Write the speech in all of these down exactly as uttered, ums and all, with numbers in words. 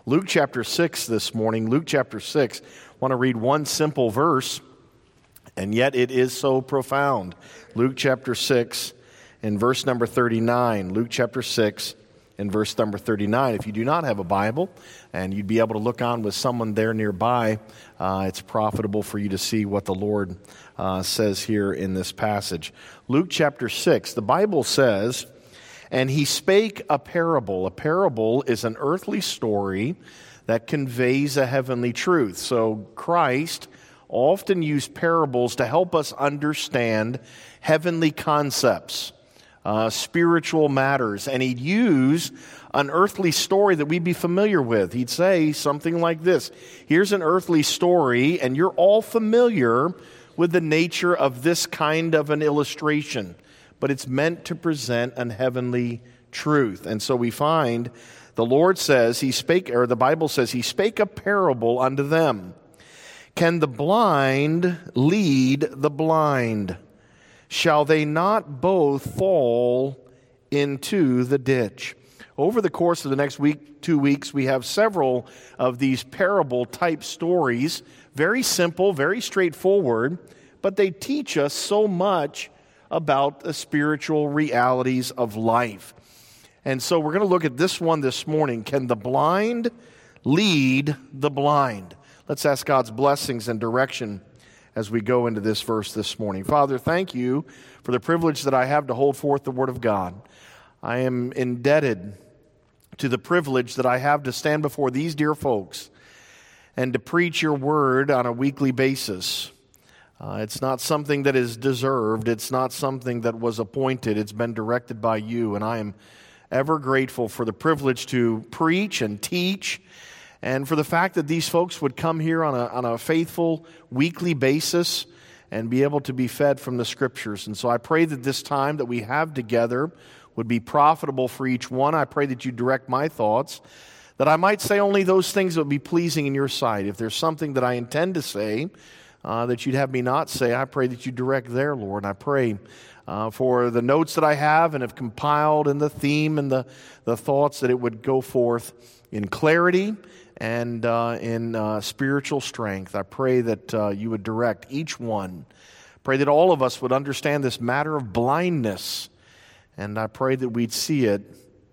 Luke chapter six this morning. Luke chapter six. I want to read one simple verse, and yet it is so profound. Luke chapter six and verse number thirty-nine. Luke chapter six and verse number thirty-nine. If you do not have a Bible and you'd be able to look on with someone there nearby, uh, it's profitable for you to see what the Lord uh, says here in this passage. Luke chapter six, the Bible says, "And he spake a parable." A parable is an earthly story that conveys a heavenly truth. So Christ often used parables to help us understand heavenly concepts, uh, spiritual matters. And he'd use an earthly story that we'd be familiar with. He'd say something like this: here's an earthly story, and you're all familiar with the nature of this kind of an illustration, but it's meant to present an heavenly truth. And so we find the Lord says, he spake, or the Bible says, he spake a parable unto them. Can the blind lead the blind? Shall they not both fall into the ditch? Over the course of the next week, two weeks, we have several of these parable type stories. Very simple, very straightforward, but they teach us so much about the spiritual realities of life. And so we're going to look at this one this morning. Can the blind lead the blind? Let's ask God's blessings and direction as we go into this verse this morning. Father, thank you for the privilege that I have to hold forth the Word of God. I am indebted to the privilege that I have to stand before these dear folks and to preach your Word on a weekly basis. Uh, it's not something that is deserved. It's not something that was appointed. It's been directed by you, and I am ever grateful for the privilege to preach and teach, and for the fact that these folks would come here on a, on a faithful weekly basis and be able to be fed from the Scriptures. And so I pray that this time that we have together would be profitable for each one. I pray that you direct my thoughts, that I might say only those things that would be pleasing in your sight. If there's something that I intend to say uh, that you'd have me not say, I pray that you direct there, Lord. And I pray uh, for the notes that I have and have compiled, and the theme and the, the thoughts, that it would go forth in clarity and uh, in uh, spiritual strength. I pray that uh, you would direct each one. Pray that all of us would understand this matter of blindness, and I pray that we'd see it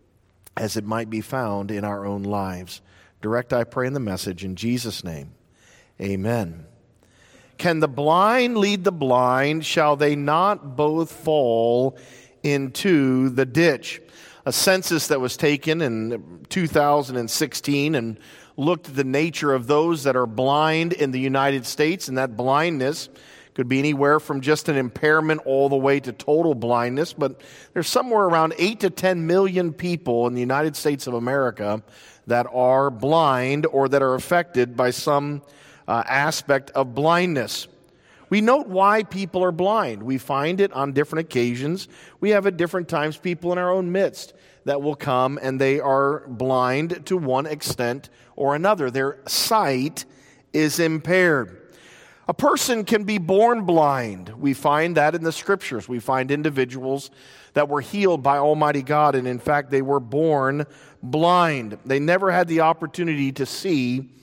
as it might be found in our own lives. Direct, I pray, in the message in Jesus' name. Amen. Can the blind lead the blind? Shall they not both fall into the ditch? A census that was taken in two thousand sixteen and looked at the nature of those that are blind in the United States, and that blindness could be anywhere from just an impairment all the way to total blindness. But there's somewhere around eight to ten million people in the United States of America that are blind or that are affected by some uh, aspect of blindness. We note why people are blind. We find it on different occasions. We have at different times people in our own midst that will come and they are blind to one extent or another. Their sight is impaired. A person can be born blind. We find that in the Scriptures. We find individuals that were healed by Almighty God, and in fact, they were born blind. They never had the opportunity to see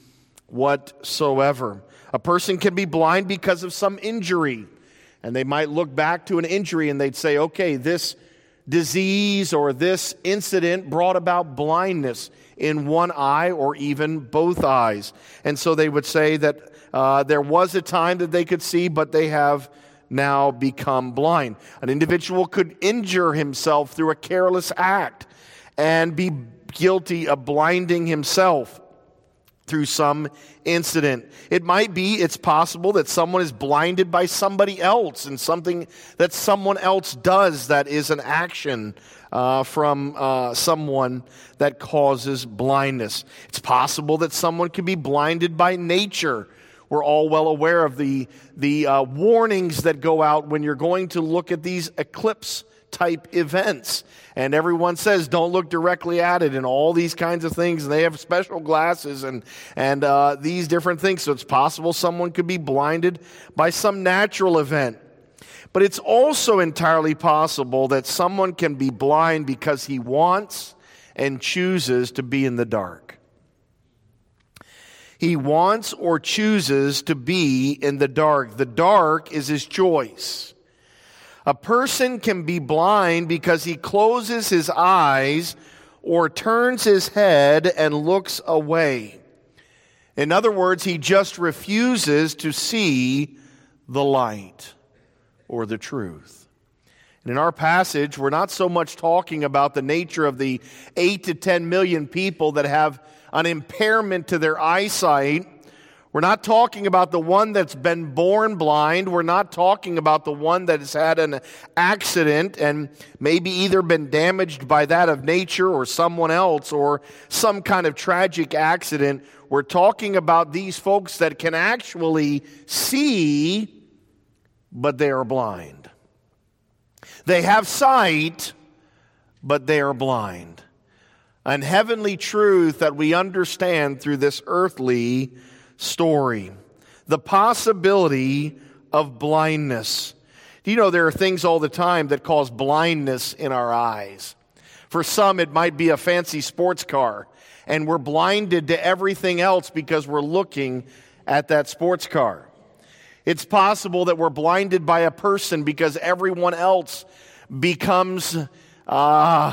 whatsoever. A person can be blind because of some injury, and they might look back to an injury and they'd say, okay, this disease or this incident brought about blindness in one eye or even both eyes. And so they would say that uh, there was a time that they could see, but they have now become blind. An individual could injure himself through a careless act and be guilty of blinding himself through some incident. It might be, it's possible that someone is blinded by somebody else and something that someone else does that is an action uh, from uh, someone that causes blindness. It's possible that someone can be blinded by nature. We're all well aware of the, the uh, warnings that go out when you're going to look at these eclipse type events. And everyone says, don't look directly at it and all these kinds of things. And they have special glasses and, and uh, these different things. So it's possible someone could be blinded by some natural event. But it's also entirely possible that someone can be blind because he wants and chooses to be in the dark. He wants or chooses to be in the dark. The dark is his choice. A person can be blind because he closes his eyes or turns his head and looks away. In other words, he just refuses to see the light or the truth. And in our passage, we're not so much talking about the nature of the eight to ten million people that have an impairment to their eyesight. We're not talking about the one that's been born blind. We're not talking about the one that has had an accident and maybe either been damaged by that of nature or someone else or some kind of tragic accident. We're talking about these folks that can actually see, but they are blind. They have sight, but they are blind. An heavenly truth that we understand through this earthly story. The possibility of blindness. Do you know there are things all the time that cause blindness in our eyes? For some, it might be a fancy sports car, and we're blinded to everything else because we're looking at that sports car. It's possible that we're blinded by a person because everyone else becomes uh,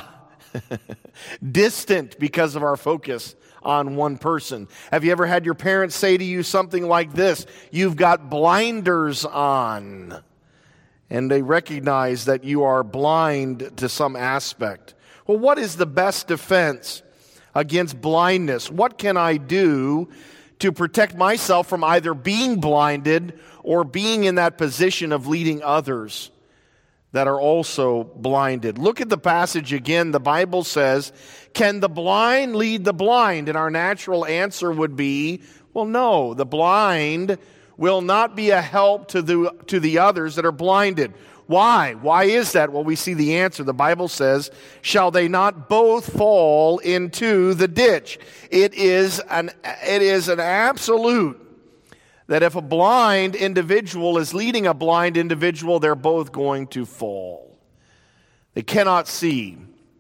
distant because of our focus on one person. Have you ever had your parents say to you something like this? You've got blinders on. And they recognize that you are blind to some aspect. Well, what is the best defense against blindness? What can I do to protect myself from either being blinded or being in that position of leading others that are also blinded? Look at the passage again. The Bible says, can the blind lead the blind? And our natural answer would be, well, no, the blind will not be a help to the, to the others that are blinded. Why? Why is that? Well, we see the answer. The Bible says, shall they not both fall into the ditch? It is an, it is an absolute that if a blind individual is leading a blind individual, they're both going to fall. They cannot see.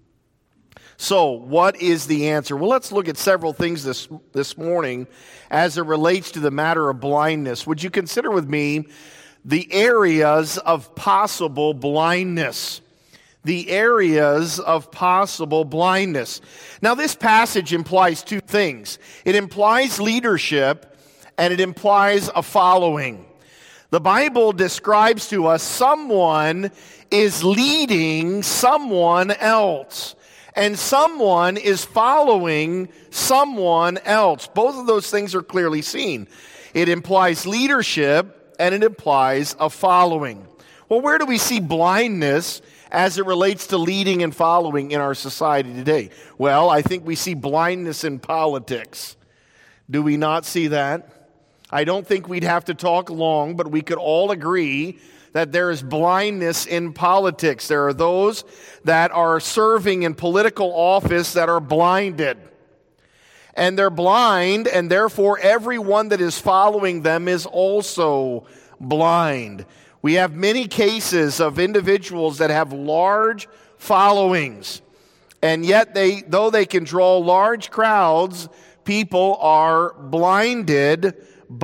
So, what is the answer? Well, let's look at several things this, this morning as it relates to the matter of blindness. Would you consider with me the areas of possible blindness? The areas of possible blindness. Now, this passage implies two things. It implies leadership, and it implies a following. The Bible describes to us someone is leading someone else, and someone is following someone else. Both of those things are clearly seen. It implies leadership, and it implies a following. Well, where do we see blindness as it relates to leading and following in our society today? Well, I think we see blindness in politics. Do we not see that? I don't think we'd have to talk long, but we could all agree that there is blindness in politics. There are those that are serving in political office that are blinded. And they're blind, and therefore everyone that is following them is also blind. We have many cases of individuals that have large followings, and yet they, though they can draw large crowds, people are blinded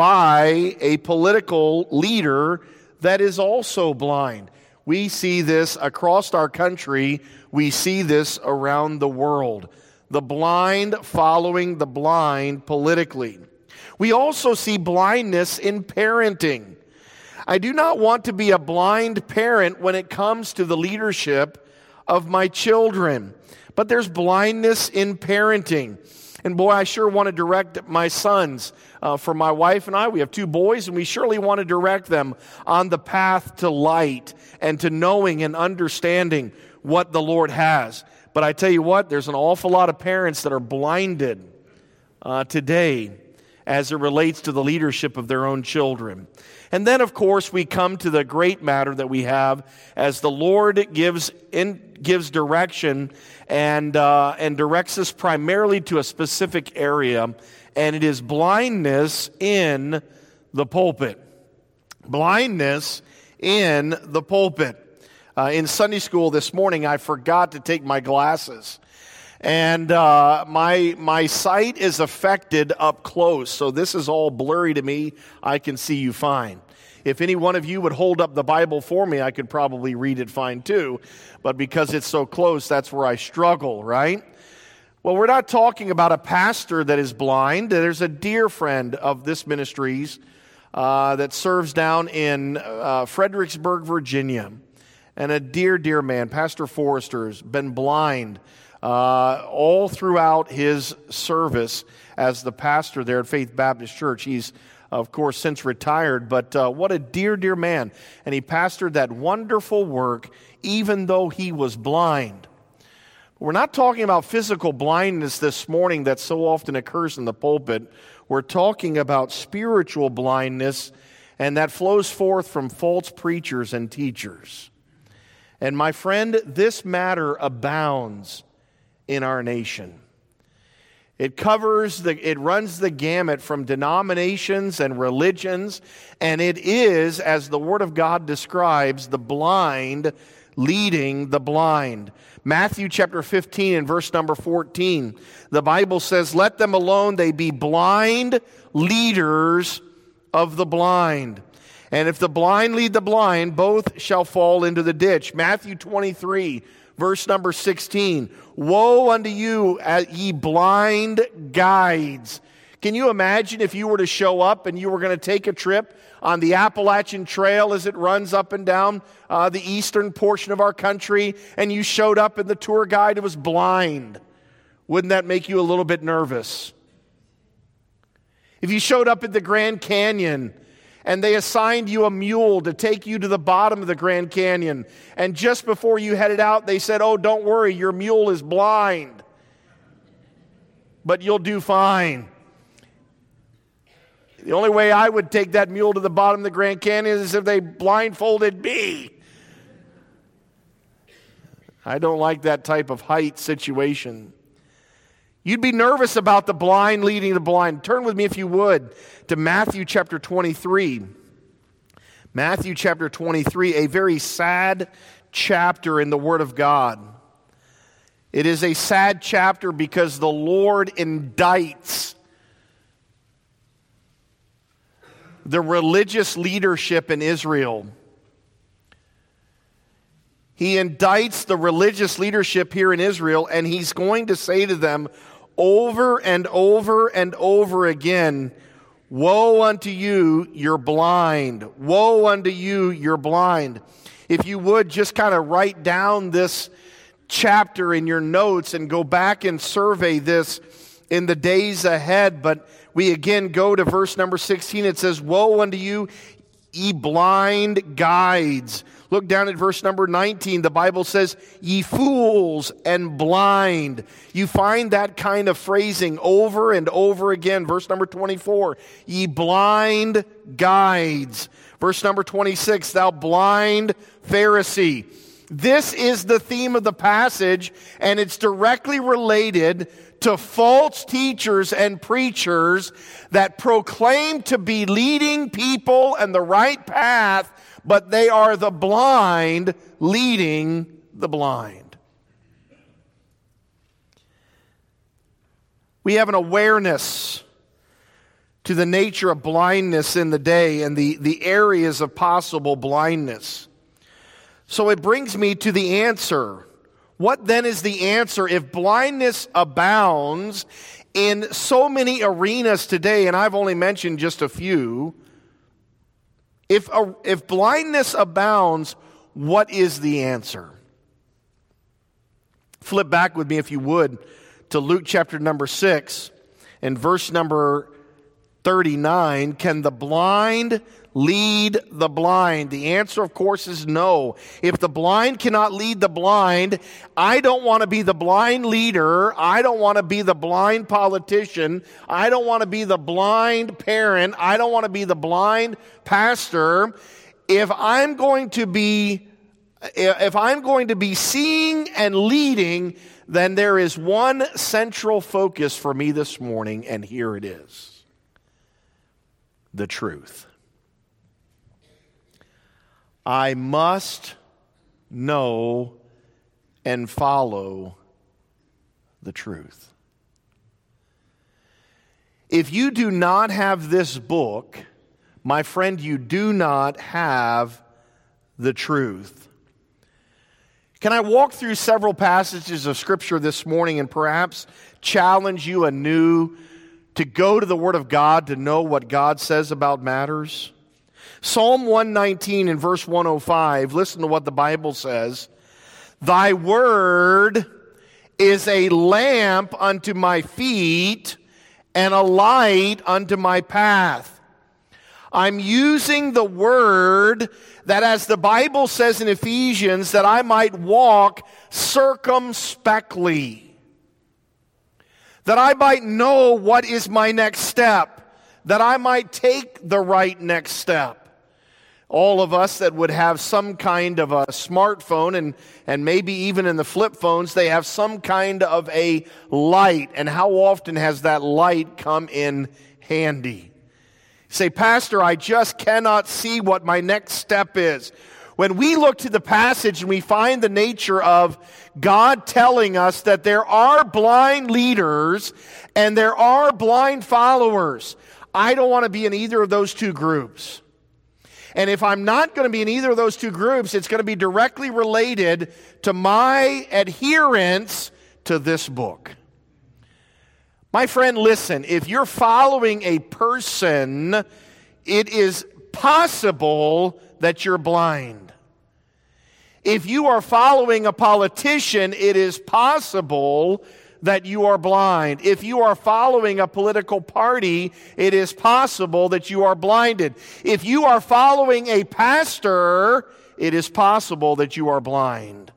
by a political leader that is also blind. We see this across our country. We see this around the world. The blind following the blind politically. We also see blindness in parenting. I do not want to be a blind parent when it comes to the leadership of my children. But there's blindness in parenting. And boy, I sure want to direct my sons. Uh, for my wife and I, we have two boys, and we surely want to direct them on the path to light and to knowing and understanding what the Lord has. But I tell you what, there's an awful lot of parents that are blinded uh, today as it relates to the leadership of their own children. And then, of course, we come to the great matter that we have as the Lord gives in, gives direction and uh, and directs us primarily to a specific area, and it is blindness in the pulpit. Blindness in the pulpit. Uh, in Sunday school this morning, I forgot to take my glasses. And uh, my my sight is affected up close, so this is all blurry to me. I can see you fine. If any one of you would hold up the Bible for me, I could probably read it fine too. But because it's so close, that's where I struggle, right? Well, we're not talking about a pastor that is blind. There's a dear friend of this ministry's uh, that serves down in uh, Fredericksburg, Virginia. And a dear, dear man, Pastor Forrester, has been blind uh, all throughout his service as the pastor there at Faith Baptist Church. He's, of course, since retired, but uh, what a dear, dear man. And he pastored that wonderful work even though he was blind. We're not talking about physical blindness this morning that so often occurs in the pulpit. We're talking about spiritual blindness, and that flows forth from false preachers and teachers. And my friend, this matter abounds in our nation. It covers the, it runs the gamut from denominations and religions, and it is, as the Word of God describes, the blind leading the blind. Matthew chapter fifteen and verse number fourteen, the Bible says, "Let them alone, they be blind leaders of the blind. And if the blind lead the blind, both shall fall into the ditch." Matthew twenty-three, verse number sixteen, "Woe unto you, ye blind guides." Can you imagine if you were to show up and you were going to take a trip on the Appalachian Trail as it runs up and down uh, the eastern portion of our country, and you showed up and the tour guide was blind? Wouldn't that make you a little bit nervous? If you showed up at the Grand Canyon and they assigned you a mule to take you to the bottom of the Grand Canyon, and just before you headed out they said, "Oh, don't worry, your mule is blind, but you'll do fine." The only way I would take that mule to the bottom of the Grand Canyon is if they blindfolded me. I don't like that type of height situation. You'd be nervous about the blind leading the blind. Turn with me, if you would, to Matthew chapter twenty-three. Matthew chapter twenty-three, a very sad chapter in the Word of God. It is a sad chapter because the Lord indicts the religious leadership in Israel. He indicts the religious leadership here in Israel, and he's going to say to them over and over and over again, "Woe unto you, you're blind. Woe unto you, you're blind." If you would just kind of write down this chapter in your notes and go back and survey this in the days ahead. But we again go to verse number sixteen. It says, "Woe unto you, ye blind guides." Look down at verse number nineteen. The Bible says, "Ye fools and blind." You find that kind of phrasing over and over again. Verse number twenty-four, "Ye blind guides." Verse number twenty-six, "Thou blind Pharisee." This is the theme of the passage, and it's directly related to false teachers and preachers that proclaim to be leading people in the right path, but they are the blind leading the blind. We have an awareness to the nature of blindness in the day and the, the areas of possible blindness. So it brings me to the answer. What then is the answer if blindness abounds in so many arenas today, and I've only mentioned just a few? If, a, if blindness abounds, what is the answer? Flip back with me, if you would, to Luke chapter number six and verse number thirty-nine. Can the blind lead the blind? The answer, of course, is no. If the blind cannot lead the blind, I don't want to be the blind leader. I don't want to be the blind politician. I don't want to be the blind parent. I don't want to be the blind pastor. If I'm going to be, if I'm going to be seeing and leading, then there is one central focus for me this morning, and here it is: the truth. I must know and follow the truth. If you do not have this book, my friend, you do not have the truth. Can I walk through several passages of Scripture this morning and perhaps challenge you anew to go to the Word of God to know what God says about matters? Psalm one nineteen and verse one oh five, listen to what the Bible says. Thy word is a lamp unto my feet and a light unto my path. I'm using the word that, as the Bible says in Ephesians, that I might walk circumspectly, that I might know what is my next step, that I might take the right next step. All of us that would have some kind of a smartphone, and, and maybe even in the flip phones, they have some kind of a light. And how often has that light come in handy? You say, Pastor, I just cannot see what my next step is. When we look to the passage and we find the nature of God telling us that there are blind leaders and there are blind followers, I don't want to be in either of those two groups. And if I'm not going to be in either of those two groups, it's going to be directly related to my adherence to this book. My friend, listen, if you're following a person, it is possible that you're blind. If you are following a politician, it is possible that you are blind. If you are following a political party, it is possible that you are blinded. If you are following a pastor, it is possible that you are blind.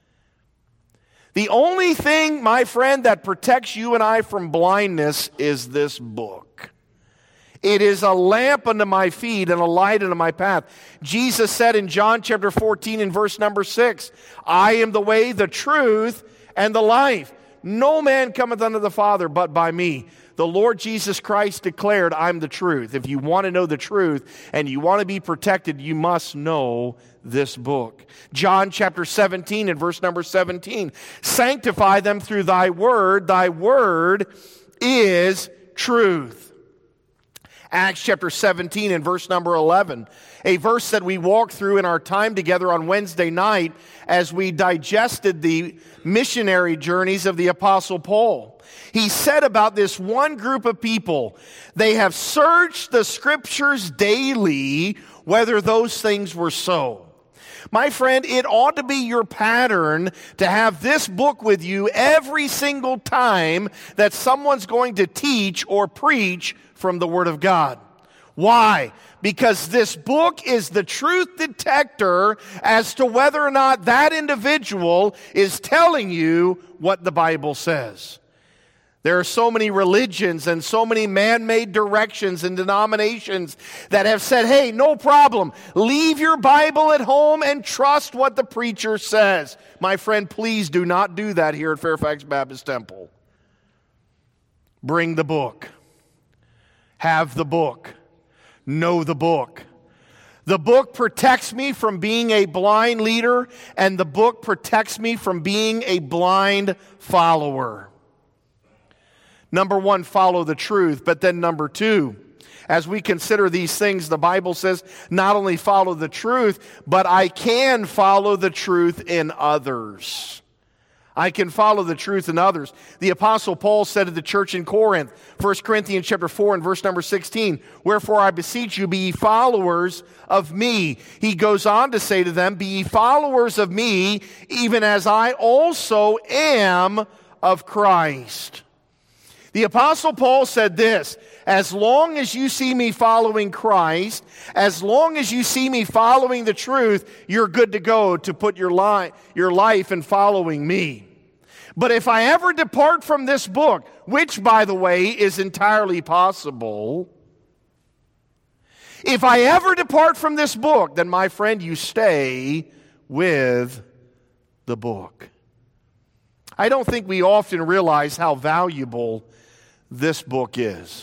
The only thing, my friend, that protects you and I from blindness is this book. It is a lamp unto my feet and a light unto my path. Jesus said in John chapter fourteen and verse number six, I am the way, the truth, and the life. No man cometh unto the Father but by me. The Lord Jesus Christ declared, I'm the truth. If you want to know the truth and you want to be protected, you must know this book. John chapter seventeen and verse number seventeen. Sanctify them through thy word. Thy word is truth. Acts chapter seventeen and verse number eleven. A verse that we walked through in our time together on Wednesday night as we digested the missionary journeys of the Apostle Paul. He said about this one group of people, they have searched the Scriptures daily, whether those things were so. My friend, it ought to be your pattern to have this book with you every single time that someone's going to teach or preach from the Word of God. Why? Because this book is the truth detector as to whether or not that individual is telling you what the Bible says. There are so many religions and so many man-made directions and denominations that have said, hey, no problem. Leave your Bible at home and trust what the preacher says. My friend, please do not do that here at Fairfax Baptist Temple. Bring the book. Have the book. Know the book. The book protects me from being a blind leader, and the book protects me from being a blind follower. Number one, follow the truth. But then number two, as we consider these things, the Bible says not only follow the truth, but I can follow the truth in others. I can follow the truth in others. The Apostle Paul said to the church in Corinth, First Corinthians chapter four and verse number sixteen, wherefore I beseech you, be ye followers of me. He goes on to say to them, be ye followers of me, even as I also am of Christ. The Apostle Paul said this, as long as you see me following Christ, as long as you see me following the truth, you're good to go to put your, li- your life in following me. But if I ever depart from this book, which, by the way, is entirely possible, if I ever depart from this book, then, my friend, you stay with the book. I don't think we often realize how valuable this book is.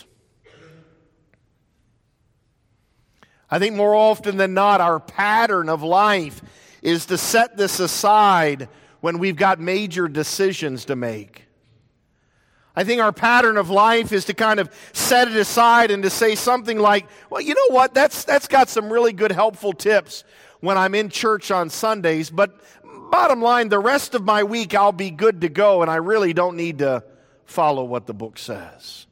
I think more often than not, our pattern of life is to set this aside when we've got major decisions to make. I think our pattern of life is to kind of set it aside and to say something like, well, you know what, that's that's got some really good helpful tips when I'm in church on Sundays, but bottom line, the rest of my week I'll be good to go, and I really don't need to follow what the book says.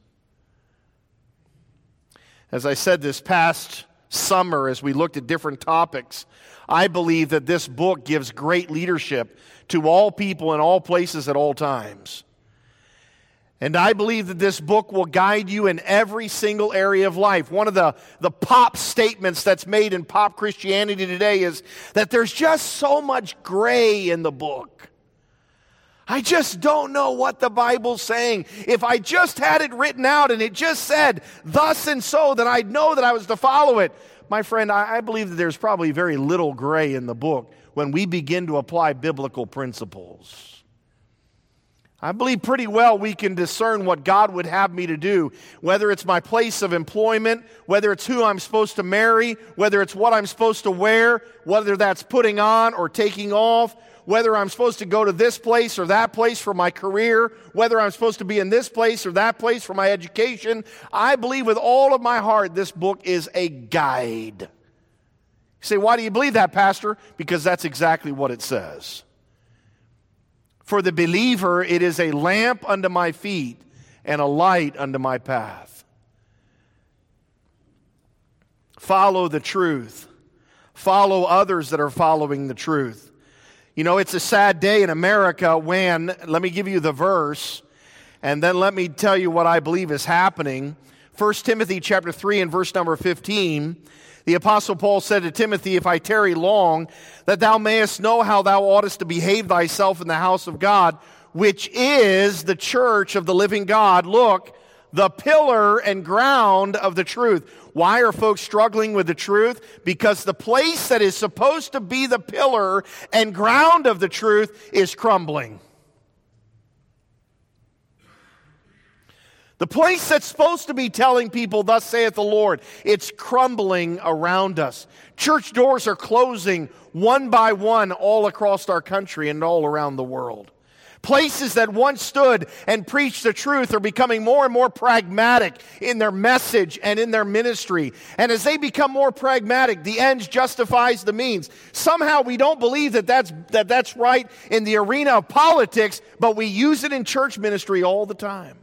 As I said this past summer, as we looked at different topics, I believe that this book gives great leadership to all people in all places at all times. And I believe that this book will guide you in every single area of life. One of the, the pop statements that's made in pop Christianity today is that there's just so much gray in the book. I just don't know what the Bible's saying. If I just had it written out and it just said thus and so, then I'd know that I was to follow it. My friend, I, I believe that there's probably very little gray in the book when we begin to apply biblical principles. I believe pretty well we can discern what God would have me to do, whether it's my place of employment, whether it's who I'm supposed to marry, whether it's what I'm supposed to wear, whether that's putting on or taking off, whether I'm supposed to go to this place or that place for my career, whether I'm supposed to be in this place or that place for my education. I believe with all of my heart this book is a guide. You say, why do you believe that, Pastor? Because that's exactly what it says. For the believer, it is a lamp unto my feet and a light unto my path. Follow the truth. Follow others that are following the truth. You know, it's a sad day in America when, let me give you the verse, and then let me tell you what I believe is happening. First Timothy chapter three and verse number fifteen. The Apostle Paul said to Timothy, if I tarry long, that thou mayest know how thou oughtest to behave thyself in the house of God, which is the church of the living God. Look, the pillar and ground of the truth. Why are folks struggling with the truth? Because the place that is supposed to be the pillar and ground of the truth is crumbling. The place that's supposed to be telling people, thus saith the Lord, it's crumbling around us. Church doors are closing one by one all across our country and all around the world. Places that once stood and preached the truth are becoming more and more pragmatic in their message and in their ministry. And as they become more pragmatic, the ends justifies the means. Somehow we don't believe that that's, that that's right in the arena of politics, but we use it in church ministry all the time.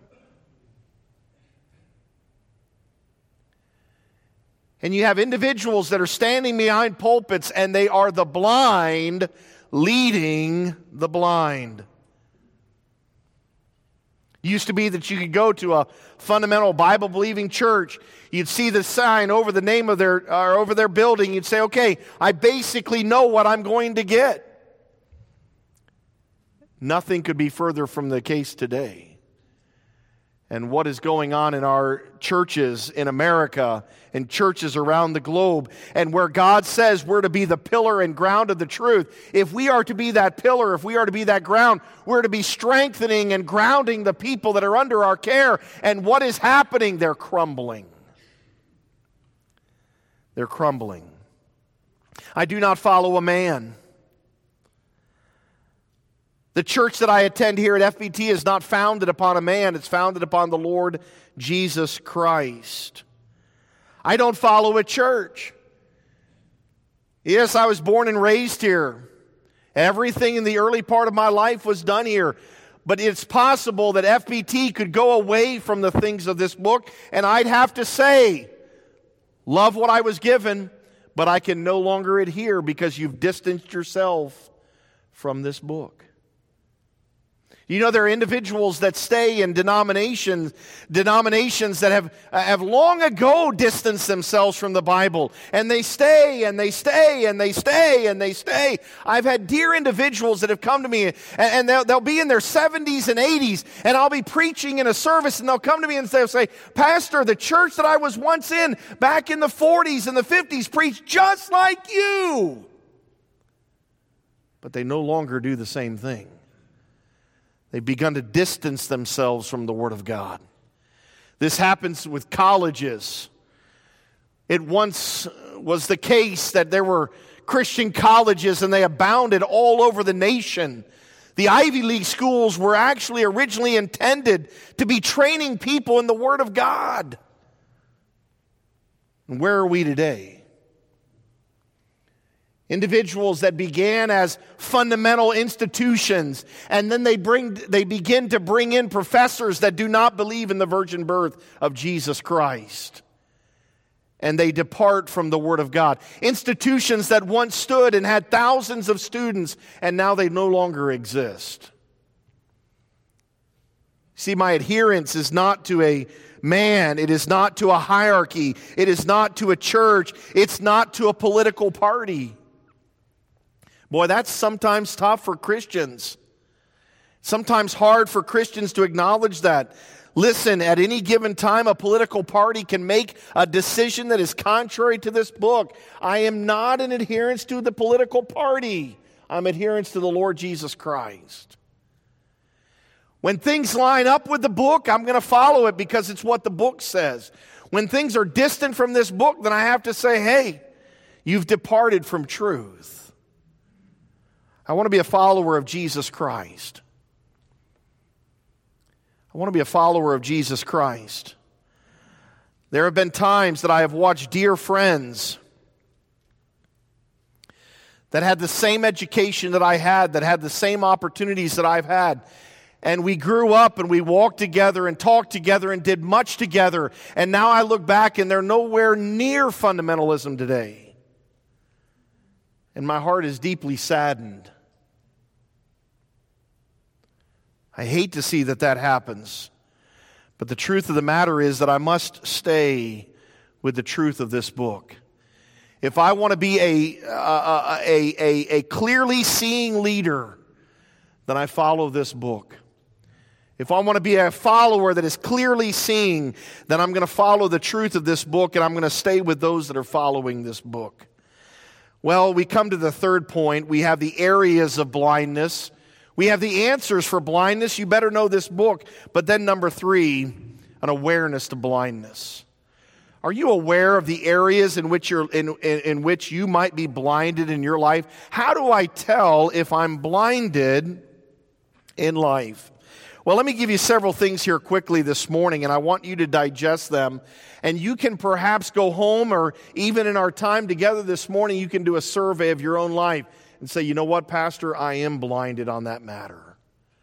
And you have individuals that are standing behind pulpits and they are the blind leading the blind. It used to be that you could go to a fundamental Bible-believing church. You'd see the sign over the name of their, or over their building. You'd say, okay, I basically know what I'm going to get. Nothing could be further from the case today. And what is going on in our churches in America and churches around the globe, and where God says we're to be the pillar and ground of the truth. If we are to be that pillar, if we are to be that ground, we're to be strengthening and grounding the people that are under our care. And what is happening? They're crumbling. They're crumbling. I do not follow a man. The church that I attend here at F B T is not founded upon a man. It's founded upon the Lord Jesus Christ. I don't follow a church. Yes, I was born and raised here. Everything in the early part of my life was done here. But it's possible that F B T could go away from the things of this book, and I'd have to say, love what I was given, but I can no longer adhere because you've distanced yourself from this book. You know, there are individuals that stay in denominations, denominations that have, uh, have long ago distanced themselves from the Bible. And they stay, and they stay, and they stay, and they stay. I've had dear individuals that have come to me, and, and they'll, they'll be in their seventies and eighties, and I'll be preaching in a service, and they'll come to me and they'll say, Pastor, the church that I was once in back in the forties and the fifties preached just like you. But they no longer do the same thing. They've begun to distance themselves from the Word of God. This happens with colleges. It once was the case that there were Christian colleges and they abounded all over the nation. The Ivy League schools were actually originally intended to be training people in the Word of God. And where are we today? Individuals that began as fundamental institutions, and then they bring they begin to bring in professors that do not believe in the virgin birth of Jesus Christ. And they depart from the Word of God. Institutions that once stood and had thousands of students, and now they no longer exist. See, my adherence is not to a man. It is not to a hierarchy. It is not to a church. It's not to a political party. Boy, that's sometimes tough for Christians. Sometimes hard for Christians to acknowledge that. Listen, at any given time, a political party can make a decision that is contrary to this book. I am not an adherent to the political party. I'm adherent to the Lord Jesus Christ. When things line up with the book, I'm going to follow it because it's what the book says. When things are distant from this book, then I have to say, hey, you've departed from truth. I want to be a follower of Jesus Christ. I want to be a follower of Jesus Christ. There have been times that I have watched dear friends that had the same education that I had, that had the same opportunities that I've had. And we grew up and we walked together and talked together and did much together. And now I look back and they're nowhere near fundamentalism today. And my heart is deeply saddened. I hate to see that that happens. But the truth of the matter is that I must stay with the truth of this book. If I want to be a, a, a, a, a clearly seeing leader, then I follow this book. If I want to be a follower that is clearly seeing, then I'm going to follow the truth of this book, and I'm going to stay with those that are following this book. Well, we come to the third point. We have the areas of blindness. We have the answers for blindness. You better know this book. But then number three, an awareness to blindness. Are you aware of the areas in which you're in, in, in which you might be blinded in your life? How do I tell if I'm blinded in life? Well, let me give you several things here quickly this morning, and I want you to digest them. And you can perhaps go home, or even in our time together this morning, you can do a survey of your own life and say, you know what, Pastor, I am blinded on that matter.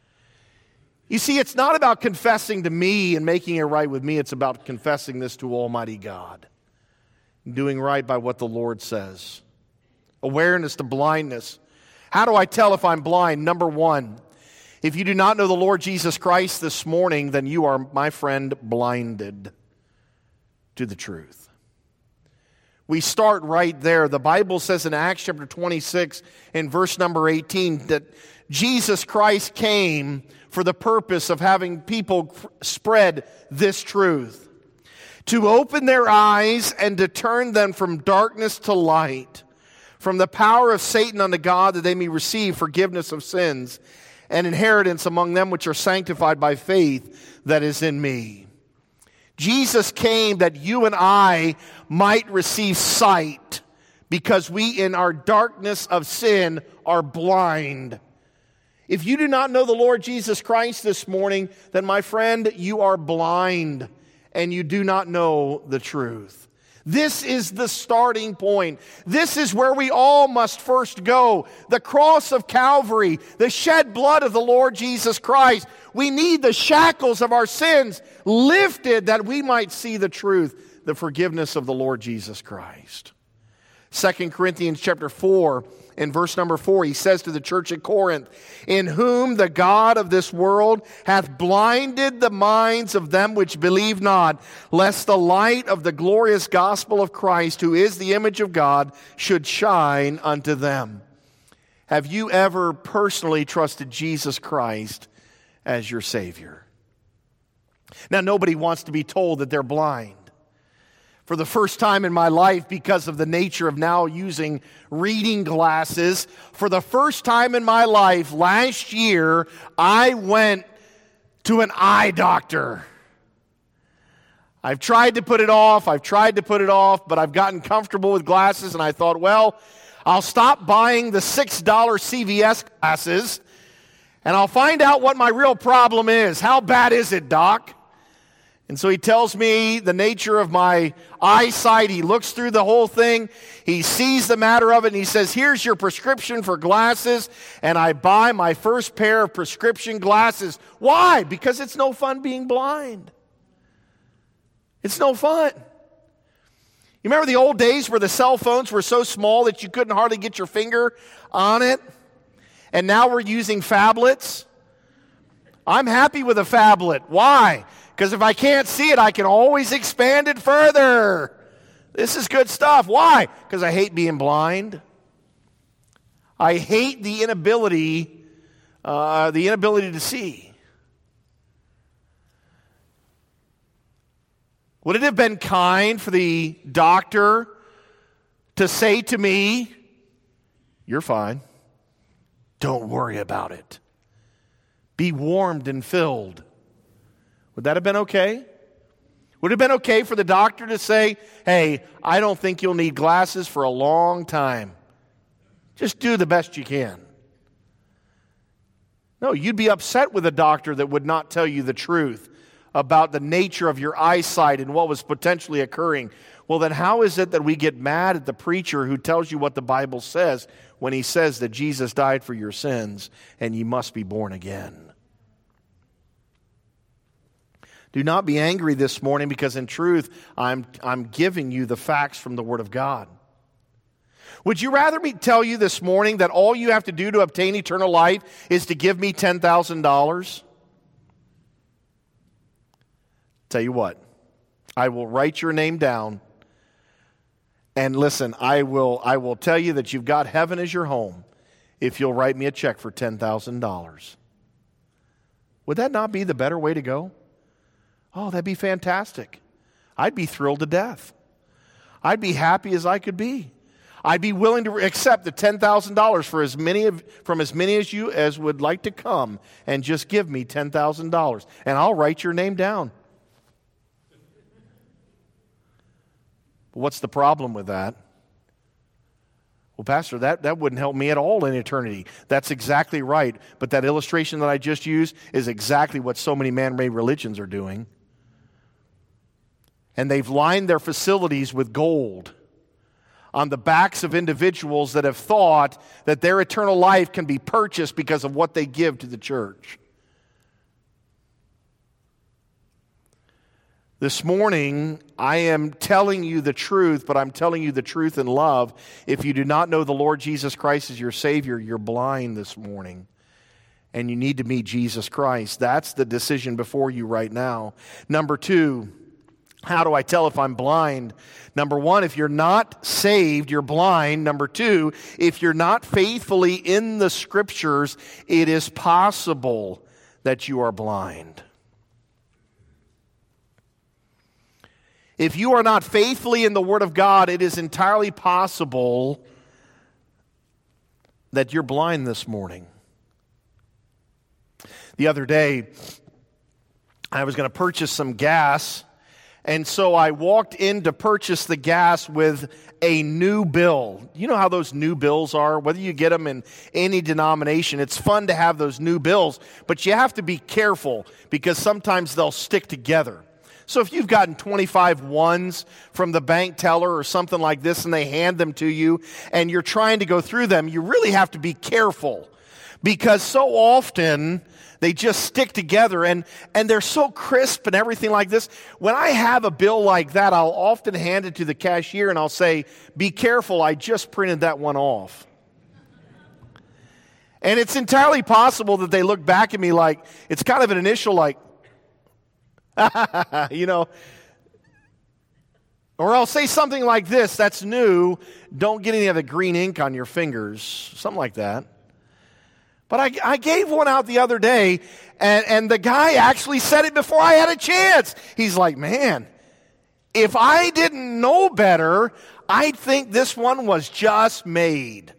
You see, it's not about confessing to me and making it right with me. It's about confessing this to Almighty God, doing right by what the Lord says. Awareness to blindness. How do I tell if I'm blind? Number one, if you do not know the Lord Jesus Christ this morning, then you are, my friend, blinded to the truth. We start right there. The Bible says in Acts chapter twenty-six, in verse number eighteen, that Jesus Christ came for the purpose of having people spread this truth, to open their eyes and to turn them from darkness to light, from the power of Satan unto God, that they may receive forgiveness of sins and inheritance among them which are sanctified by faith that is in me. Jesus came that you and I might receive sight, because we in our darkness of sin are blind. If you do not know the Lord Jesus Christ this morning, then my friend, you are blind and you do not know the truth. This is the starting point. This is where we all must first go. The cross of Calvary, the shed blood of the Lord Jesus Christ. We need the shackles of our sins lifted that we might see the truth, the forgiveness of the Lord Jesus Christ. Second Corinthians chapter four, in verse number four, he says to the church at Corinth, in whom the God of this world hath blinded the minds of them which believe not, lest the light of the glorious gospel of Christ, who is the image of God, should shine unto them. Have you ever personally trusted Jesus Christ as your Savior? Now, nobody wants to be told that they're blind. For the first time in my life, because of the nature of now using reading glasses, for the first time in my life last year, I went to an eye doctor. I've tried to put it off, I've tried to put it off, but I've gotten comfortable with glasses, and I thought, well, I'll stop buying the six dollar C V S glasses, And I'll find out what my real problem is. How bad is it, doc? And so he tells me the nature of my eyesight. He looks through the whole thing. He sees the matter of it, and he says, here's your prescription for glasses. And I buy my first pair of prescription glasses. Why? Because it's no fun being blind. It's no fun. You remember the old days where the cell phones were so small that you couldn't hardly get your finger on it? And now we're using phablets. I'm happy with a phablet. Why? Because if I can't see it, I can always expand it further. This is good stuff. Why? Because I hate being blind. I hate the inability, uh, the inability to see. Would it have been kind for the doctor to say to me, "You're fine. Don't worry about it. Be warmed and filled"? Would that have been okay? Would it have been okay for the doctor to say, "Hey, I don't think you'll need glasses for a long time. Just do the best you can"? No, you'd be upset with a doctor that would not tell you the truth about the nature of your eyesight and what was potentially occurring. Well, then how is it that we get mad at the preacher who tells you what the Bible says when he says that Jesus died for your sins and you must be born again? Do not be angry this morning, because in truth, I'm, I'm giving you the facts from the Word of God. Would you rather me tell you this morning that all you have to do to obtain eternal life is to give me ten thousand dollars? Tell you what, I will write your name down, and listen, I will, I will tell you that you've got heaven as your home if you'll write me a check for ten thousand dollars. Would that not be the better way to go? Oh, that'd be fantastic. I'd be thrilled to death. I'd be happy as I could be. I'd be willing to accept the ten thousand dollars for as many of, from as many as you as would like to come and just give me ten thousand dollars, and I'll write your name down. But what's the problem with that? Well, Pastor, that, that wouldn't help me at all in eternity. That's exactly right. But that illustration that I just used is exactly what so many man-made religions are doing. And they've lined their facilities with gold on the backs of individuals that have thought that their eternal life can be purchased because of what they give to the church. This morning, I am telling you the truth, but I'm telling you the truth in love. If you do not know the Lord Jesus Christ as your Savior, you're blind this morning, and you need to meet Jesus Christ. That's the decision before you right now. Number two, how do I tell if I'm blind? Number one, if you're not saved, you're blind. Number two, if you're not faithfully in the Scriptures, it is possible that you are blind. If you are not faithfully in the Word of God, it is entirely possible that you're blind this morning. The other day, I was going to purchase some gas, and so I walked in to purchase the gas with a new bill. You know how those new bills are? Whether you get them in any denomination, it's fun to have those new bills, but you have to be careful because sometimes they'll stick together. So if you've gotten twenty-five ones from the bank teller or something like this and they hand them to you and you're trying to go through them, you really have to be careful because so often they just stick together and, and they're so crisp and everything like this. When I have a bill like that, I'll often hand it to the cashier and I'll say, "Be careful, I just printed that one off." And it's entirely possible that they look back at me like, it's kind of an initial like, you know, or I'll say something like this, "That's new, don't get any of the green ink on your fingers," something like that. But I, I gave one out the other day, and, and the guy actually said it before I had a chance. He's like, "Man, if I didn't know better, I'd think this one was just made."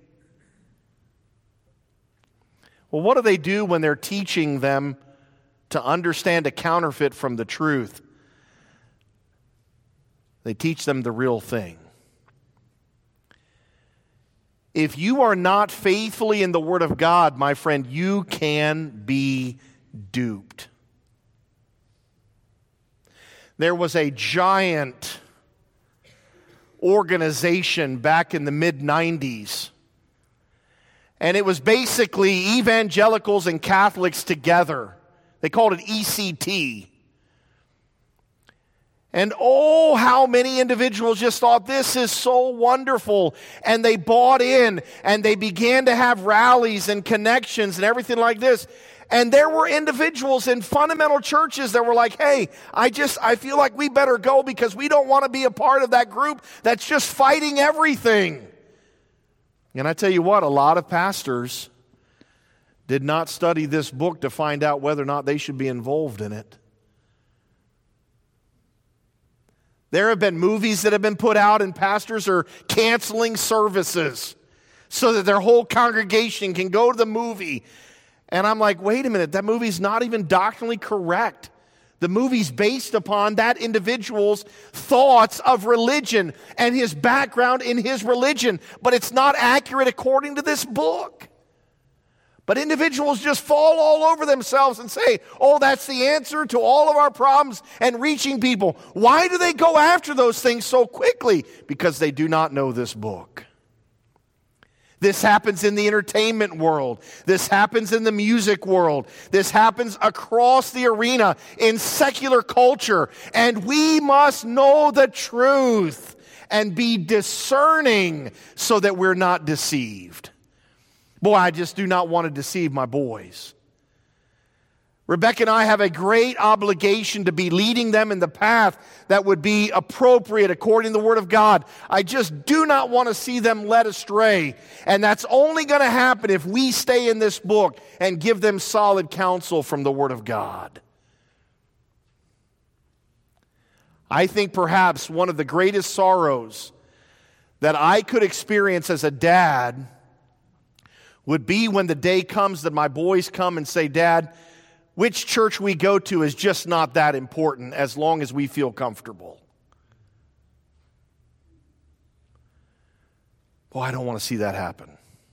Well, what do they do when they're teaching them to understand a counterfeit from the truth? They teach them the real thing. If you are not faithfully in the Word of God, my friend, you can be duped. There was a giant organization back in the mid nineties, and it was basically evangelicals and Catholics together. They called it E C T. And oh, how many individuals just thought, this is so wonderful. And they bought in, and they began to have rallies and connections and everything like this. And there were individuals in fundamental churches that were like, hey, I just, I feel like we better go because we don't want to be a part of that group that's just fighting everything. And I tell you what, a lot of pastors did not study this book to find out whether or not they should be involved in it. There have been movies that have been put out, and pastors are canceling services so that their whole congregation can go to the movie. And I'm like, wait a minute, that movie's not even doctrinally correct. The movie's based upon that individual's thoughts of religion and his background in his religion, but it's not accurate according to this book. But individuals just fall all over themselves and say, oh, that's the answer to all of our problems and reaching people. Why do they go after those things so quickly? Because they do not know this book. This happens in the entertainment world. This happens in the music world. This happens across the arena in secular culture. And we must know the truth and be discerning so that we're not deceived. Boy, I just do not want to deceive my boys. Rebecca and I have a great obligation to be leading them in the path that would be appropriate according to the Word of God. I just do not want to see them led astray. And that's only going to happen if we stay in this book and give them solid counsel from the Word of God. I think perhaps one of the greatest sorrows that I could experience as a dad would be when the day comes that my boys come and say, Dad, which church we go to is just not that important as long as we feel comfortable. Boy, I don't want to see that happen.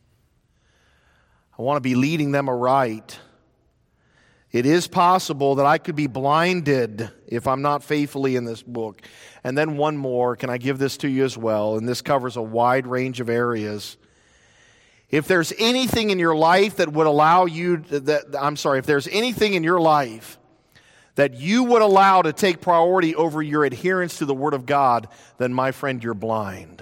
I want to be leading them aright. It is possible that I could be blinded if I'm not faithfully in this book. And then one more, can I give this to you as well? And this covers a wide range of areas. If there's anything in your life that would allow you, to, that I'm sorry, if there's anything in your life that you would allow to take priority over your adherence to the Word of God, then my friend, you're blind.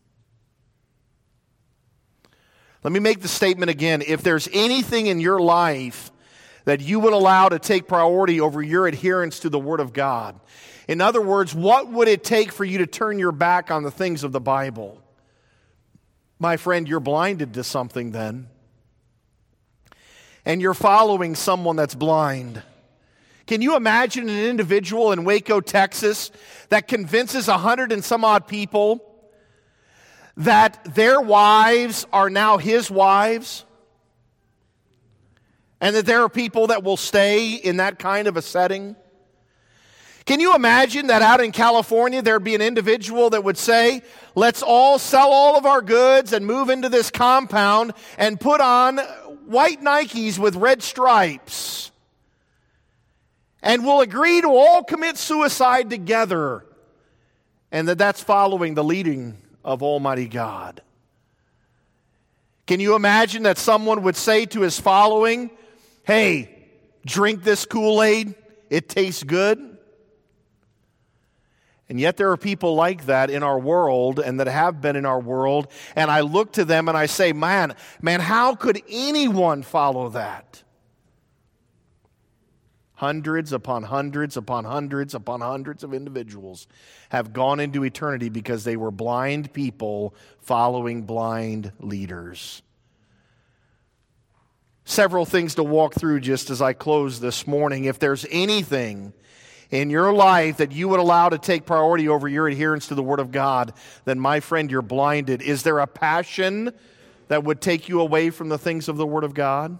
Let me make the statement again. If there's anything in your life that you would allow to take priority over your adherence to the Word of God, in other words, what would it take for you to turn your back on the things of the Bible? My friend, you're blinded to something then. And you're following someone that's blind. Can you imagine an individual in Waco, Texas, that convinces a hundred and some odd people that their wives are now his wives? And that there are people that will stay in that kind of a setting? Can you imagine that out in California there'd be an individual that would say, let's all sell all of our goods and move into this compound and put on white Nikes with red stripes. And we'll agree to all commit suicide together. And that that's following the leading of Almighty God. Can you imagine that someone would say to his following, hey, drink this Kool-Aid, it tastes good? And yet there are people like that in our world and that have been in our world. And I look to them and I say, man, man, how could anyone follow that? Hundreds upon hundreds upon hundreds upon hundreds of individuals have gone into eternity because they were blind people following blind leaders. Several things to walk through just as I close this morning. If there's anything in your life that you would allow to take priority over your adherence to the Word of God, then my friend, you're blinded. Is there a passion that would take you away from the things of the Word of God?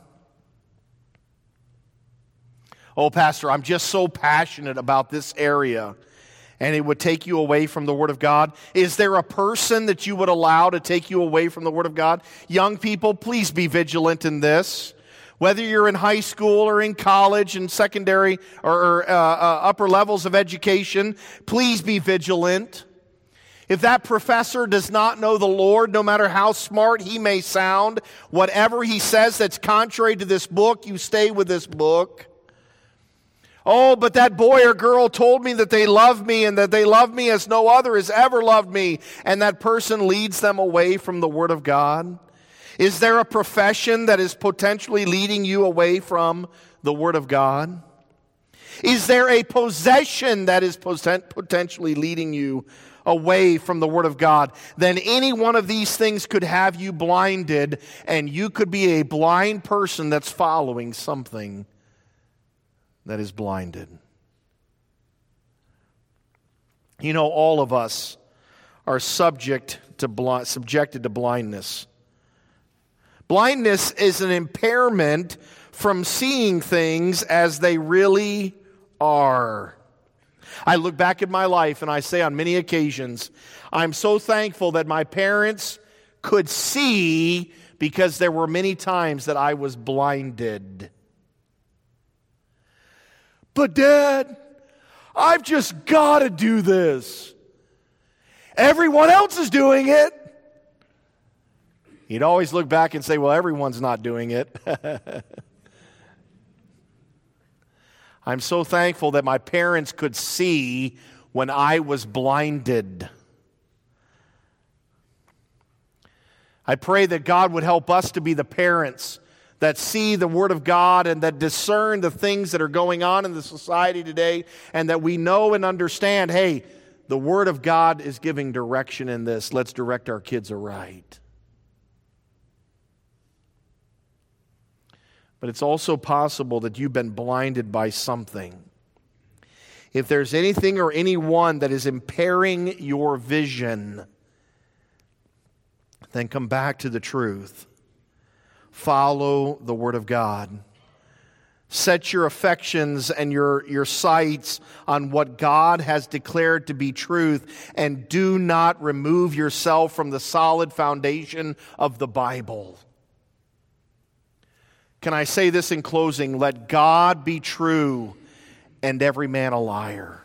Oh, Pastor, I'm just so passionate about this area. and it would take you away from the Word of God? Is there a person that you would allow to take you away from the Word of God? Young people, please be vigilant in this. Whether you're in high school or in college and secondary or uh, uh, upper levels of education, please be vigilant. If that professor does not know the Lord, no matter how smart he may sound, whatever he says that's contrary to this book, you stay with this book. Oh, but that boy or girl told me that they love me and that they love me as no other has ever loved me, and that person leads them away from the Word of God. Is there a profession that is potentially leading you away from the Word of God? Is there a possession that is potentially leading you away from the Word of God? Then any one of these things could have you blinded, and you could be a blind person that's following something that is blinded. You know, all of us are subject to bl- subjected to blindness. Blindness is an impairment from seeing things as they really are. I look back at my life and I say on many occasions, I'm so thankful that my parents could see, because there were many times that I was blinded. But Dad, I've just got to do this. Everyone else is doing it. He'd always look back and say, well, everyone's not doing it. I'm so thankful that my parents could see when I was blinded. I pray that God would help us to be the parents that see the Word of God and that discern the things that are going on in the society today, and that we know and understand, hey, the Word of God is giving direction in this. Let's direct our kids aright. But it's also possible that you've been blinded by something. If there's anything or anyone that is impairing your vision, then come back to the truth. Follow the Word of God. Set your affections and your, your sights on what God has declared to be truth, and do not remove yourself from the solid foundation of the Bible. Can I say this in closing? Let God be true and every man a liar.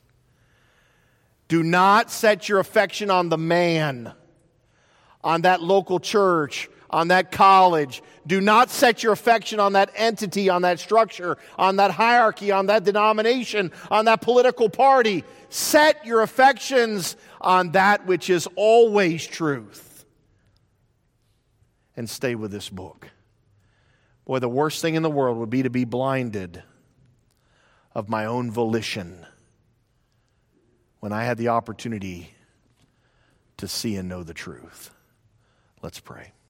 Do not set your affection on the man, on that local church, on that college. Do not set your affection on that entity, on that structure, on that hierarchy, on that denomination, on that political party. Set your affections on that which is always truth. And stay with this book. Boy, the worst thing in the world would be to be blinded of my own volition when I had the opportunity to see and know the truth. Let's pray.